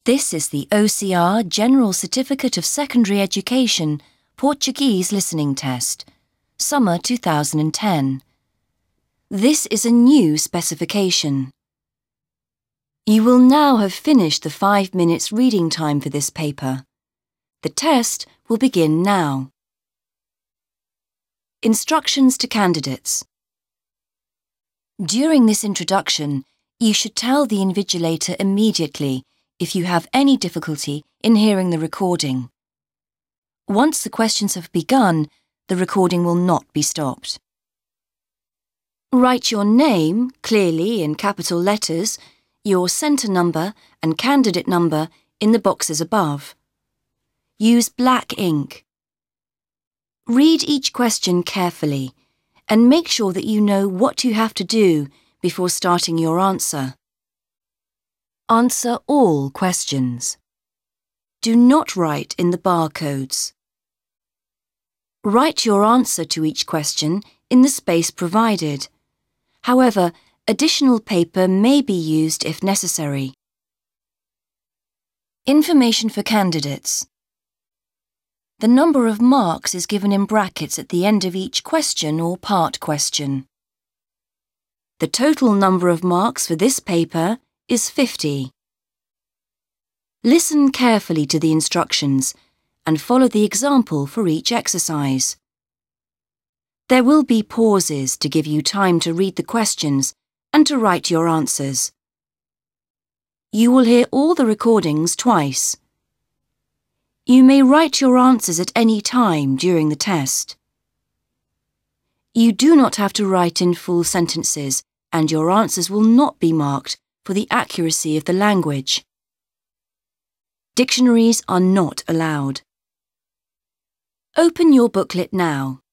This is the OCR General Certificate of Secondary Education Portuguese Listening Test, Summer 2010. This is a new specification. You will now have finished the 5 minutes reading time for this paper. The test will begin now. Instructions to candidates. During this introduction, you should tell the invigilator immediately if you have any difficulty in hearing the recording. Once the questions have begun, the recording will not be stopped. Write your name clearly in capital letters, your centre number and candidate number in the boxes above. Use black ink. Read each question carefully and make sure that you know what you have to do before starting your answer. Answer all questions. Do not write in the barcodes. Write your answer to each question in the space provided. However, additional paper may be used if necessary. Information for candidates. The number of marks is given in brackets at the end of each question or part question. The total number of marks for this paper is 50. Listen carefully to the instructions and follow the example for each exercise. There will be pauses to give you time to read the questions and to write your answers. You will hear all the recordings twice. You may write your answers at any time during the test. You do not have to write in full sentences, and your answers will not be marked for the accuracy of the language. Dictionaries are not allowed. Open your booklet now.